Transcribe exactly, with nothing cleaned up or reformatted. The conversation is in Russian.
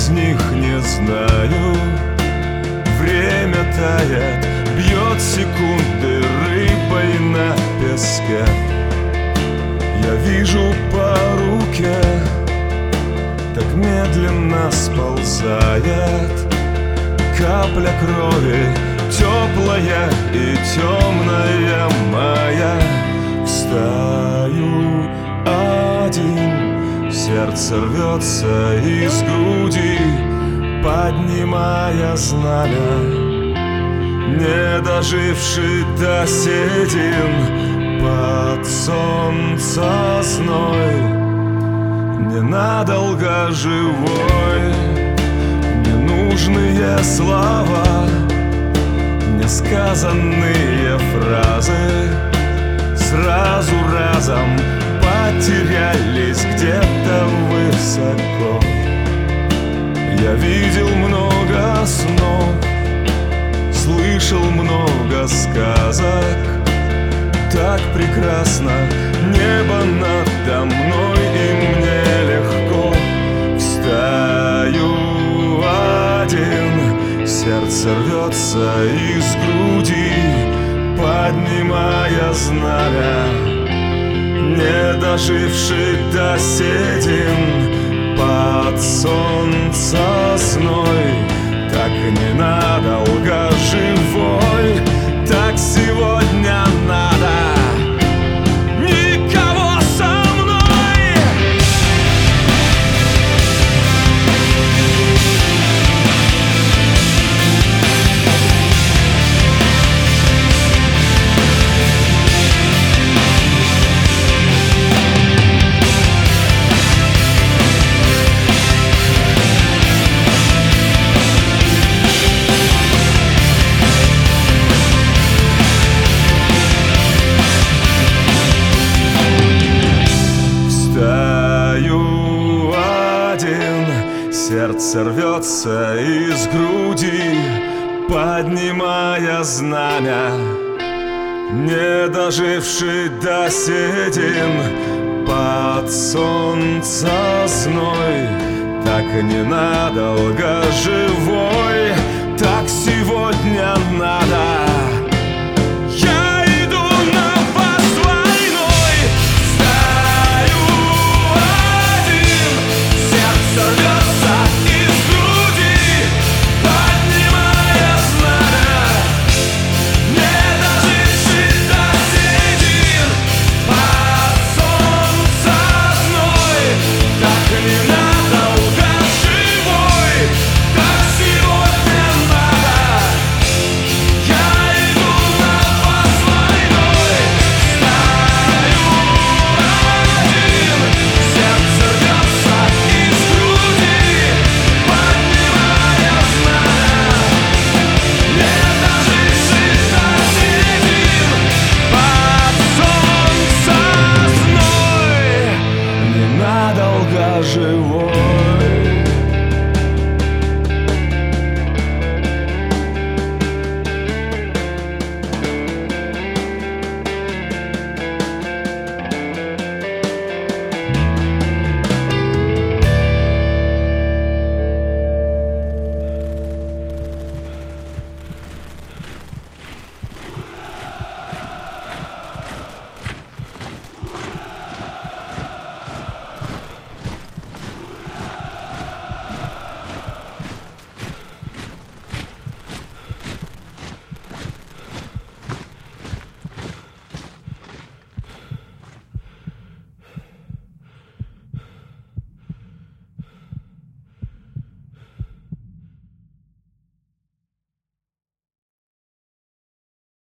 из них не знаю. Время тает, бьет секунды рыбой на песке. Я вижу по руке, так медленно сползает капля крови, теплая и темная моя. Встаю один, сердце рвется из груди, поднимая знамя. Не доживший до седин под солнца зной, ненадолго живой. Ненужные слова, несказанные фразы сразу разом потерялись где-то высоко. Я видел много снов, слышал много сказок. Так прекрасно небо надо мной, и мне легко. Встаю один, сердце рвется из груди, поднимая знамя. Не доживший до седин под солнца сной, так ненадолго живой, так сегодня надо. Никого со мной. Сердце рвется из груди, поднимая знамя. Не доживший до седин под солнца сной, так ненадолго живой, так сегодня надо.